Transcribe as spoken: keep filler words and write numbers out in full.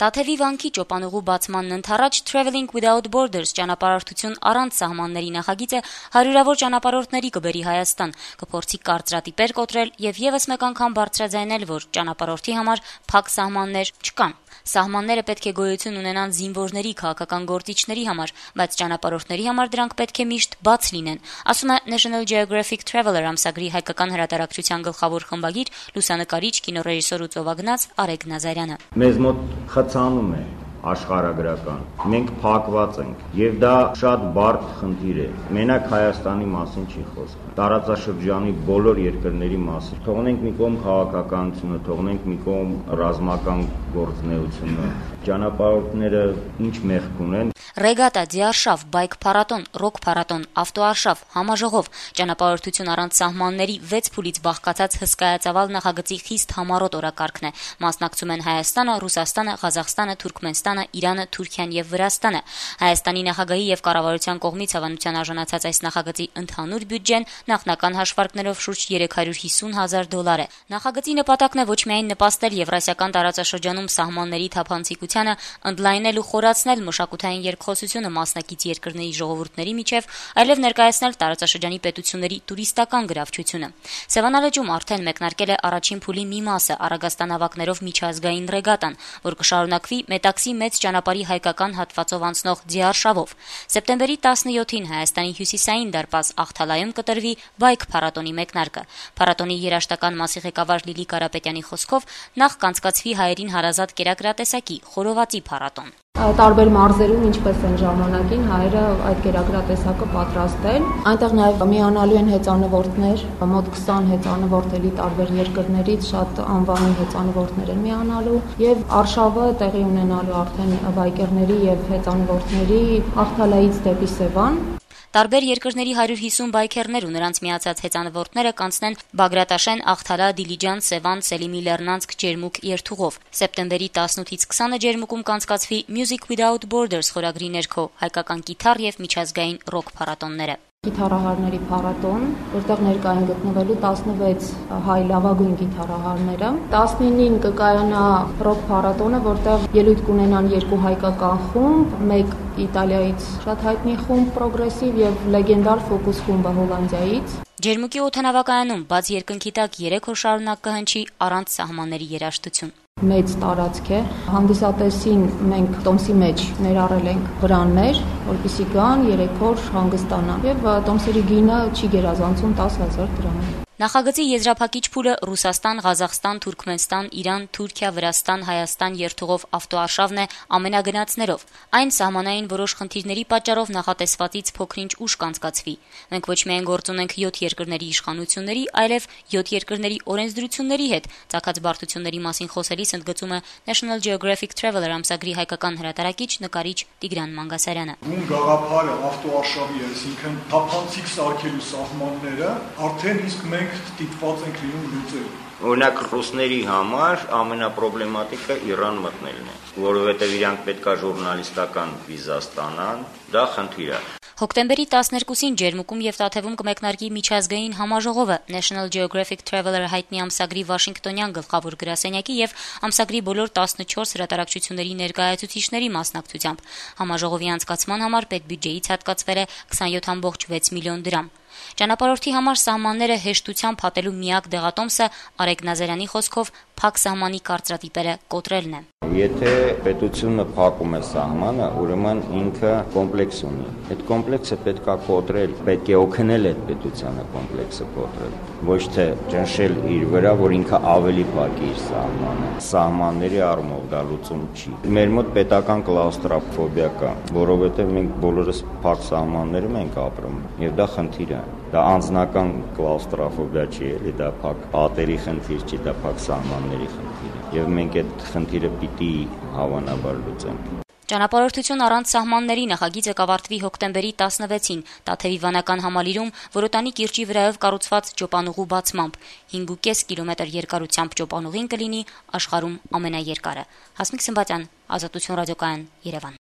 Տաթևի վանքի ճոպանուղու բացմանն ընդառաջ Traveling Without Borders ճանապարհորդություն առանց սահմանների նախագիծը հարյուրավոր ճանապարհորդների կբերի Հայաստան, կփորձի կարծրատիպեր կոտրել եւ եւս մեկ անգամ բարձրաձայնել, որ ճանապարհորդի համար փակ սահմաններ չկան։ Սահմանները պետք է գոյություն ունենան զինվորների, քաղաքական գործիչների համար, բայց ճանապարհորդների համար դրանք պետք է միշտ բաց լինեն, ասում է National Geographic Traveler ամսագրի հայկական հրատարակչության գլխավոր խմբագիր, լուսանկարիչ, կինոռեժիսոր ու ծովագնաց Արեգ Նազարյանը։ Մեզ մոտ խցանում է աշխարհագրական, մենք փակված ենք, եւ դա շատ բարդ խնդիր է։ Մենակ Հայաստանի մասին չի խոսքը։ Տարածաշրջանի բոլոր երկրների մասին։ Թողնենք մի կողմ քաղաքականությունը, թողնենք մի կողմ ռազմական գործունեությունը։ Ճանապարհորդները ինչ մեղք ունեն։ Ռեգատա, դիարշավ, բայկ փառատոն, ռոք փառատոն, ավտոարշավ, համաժողով, ճանապարհորդություն առանց սահմանների վեց փուլից բաղկացած հսկայածավալ նախագծի խիստ համառոտ օրակարգն է։ Մասնակցում են Հայաստանը, Ռուսաստանը, Ղազախստանը, Թուրքմենստանը, Իրանը, Թուրքիան եւ Վրաստանը։ Հայաստանի նախագահի եւ կառավարության կողմից հավանության արժանացած այս նախագծի ընդհանուր բյուջեն նախնական հաշվարկներով շուրջ երեք հարյուր հիսուն հազար դոլար է։ Նախագծի նպատակն է ոչ միայն նպաստել եվրասիական տարածաշրջանում սահմանների թափանցիկությանը, ընդլայնել ու խորացնել մշակութային երկխոսությունը մասնակից երկրների ժողովուրդների միջև, այլև ներկայացնել տարածաշրջանի պետությունների տուրիստական գրավչությունը։ Սևանալեջում արդեն մեկնարկել է առաջին փուլի մի մասը՝ Արագաստան ավակներով միջազգային ռեգատան, որ կշարունակվի Մետաքսի մեծ ճանապարհի հայկական հատվածով անցնող դիարշավով։ Սեպտեմբերի տասնյոթին Հայաստանի հյուսիսային դարպաս Աղթալայում կտրվի բայկ փառատոնի մեկնարկը։ Փառատոնի երաժշտական մասի ղեկավար Լիլի Կարապետյանի խոսքով նախ կանցկացվի հայերին հարազատ կերակրատեսակի խորովածի փառատոն։ Տարբեր մարզերում ինչպես են ժամանակին հայերը այդ կերակրատեսակը պատրաստել։ Այնտեղ նաև միանալու են հեծանվորդներ, մոտ քսան հեծանվորդ էլի տարբեր երկրներից շատ անվանի հեծանվորդներ են միանալու եւ արշավը տեղի ունենալու արդեն բայկերների եւ հեծանվորդների Աղթալայից դեպի Սևան։ Տարբեր երկրների հարյուր հիսուն բայքերներ ու նրանց միացած հեծանվորդները կանցնեն Բագրատաշեն, Աղթալա, Դիլիջան, Սևան, Սելիմի Լեռնանցք ջերմուկ երթուղով։ Սեպտեմբերի տասնութից քսանը ջերմուկում կանցկացվի Music Without Borders խորագրի ներքո հայկական կիթառ եւ միջազգային ռոք փառատոնները։ Գիտարահարների փառատոն, որտեղ ներկա են գտնվելու տասնվեց հայ լավագույն գիտարահարները։ տասնինին կկայանա ռոք փառատոնը, որտեղ ելույթ կունենան երկու հայկական խումբ, մեկ Իտալիայից շատ հայտնի խումբ պրոգրեսիվ եւ լեգենդար ֆոկուս խումբը Հոլանդիայից։ Ջերմուկի օդանավակայանում բաց երկնքի տակ երեք օր շարունակ կհնչի առանց սահմանների երաժշտություն։ Մեծ տարածք է։ Հանդիսատեսին մենք տոմսի մեջ ներառել ենք վրաններ, որպեսզի գան երեք օր հանգստանան։ Եվ տոմսերի գինը չի գերազանցում տասը հազար դրամ։ Նախագծի եզրափակիչ փուլը Ռուսաստան, Ղազախստան, Թուրքմենստան, Իրան, Թուրքիա, Վրաստան, Հայաստան երթուղով ավտոարշավն է ամենագնացներով։ Այն սահմանային որոշ խնդիրների պատճառով նախատեսվածից փոքրինչ ուշ կանցկացվի։ Մենք ոչ միայն գործ ունենք յոթ երկրների իշխանությունների, այլև յոթ երկրների օրենսդրությունների հետ, ցակած բարդությունների մասին խոսելիս ընդգծում է National Geographic Traveler ամսագրի հայկական հրատարակիչ, նկարիչ Տիգրան Մանգասարյանը։ Ում գաղափարը ավտոարշավի, այսինքն թափանցիկ սարքելու սահմանները, արդեն իսկ մենք ստիպված ենք լինում լուծել։ Օրինակ ռուսների համար ամենապրոբլեմատիկը Իրան մտնելն է, որովհետև իրանք պետքա ժուրնալիստական վիզա ստանան, դա խնդիր է։ Հոկտեմբերի տասներկուսին ջերմուկում եւ Տաթեվում կմեկնարկի միջազգային համաժողովը National Geographic Traveler հայտնի ամսագրի Վաշինգտոնյան գլխավոր գրասենյակի եւ ամսագրի բոլոր տասնչորս հրատարակչությունների ներկայացուցիչների մասնակցությամբ։ Համաժողովի անցկացման համար պետբյուջեից հատկացվել է քսանյոթ կόμμα վեց միլիոն դրամ։ Ճանապարհորդի համար սահմանները հեշտությամբ հատելու միակ դեղատոմսը Արեգ Նազարյանի խոսքով փակ սահմանի կարծրատիպերը կոտրելն է։ Եթե պետությունը փակում է սահմանը, ուրեմն ինքը կոմպլեքս ունի։ Այդ կոմպլեքսը պետքա կոտրել, պետք է օգնել այդ պետությանը կոմպլեքսը կոտրել, ոչ թե ճնշել իր վրա, որ ինքը ավելի փակի իր սահմանը։ Սահմանների առումով դա լուծում չի։ Մեր մոտ պետական կլաուստրոֆոբիա կա, որովհետև մենք բոլորս փակ սահմաններում ենք ապրում, եւ դա խնդիր է։ Դա անձնական կլաուստրոֆոբիա չի, էլի դա փակ պատերի խնդիր չի, դա փակ սահմանների խնդիր է։ Եվ մենք այդ խնդիրը պիտի հավանաբար լուծենք։ Ճանապարհորդություն առանց սահմանների նախագիծը կավարտվի հոկտեմբերի տասնվեցին Տաթևի վանական համալիրում Որոտանի կիրճի վրայով կառուցված ճոպանուղու բացմամբ։ հինգ կես կիլոմետր երկարությամբ ճոպանուղին կլինի աշխարհում ամենաերկարը։ Հասմիկ Սմբատյան, Ազատություն ռադիոկայան, Երևան։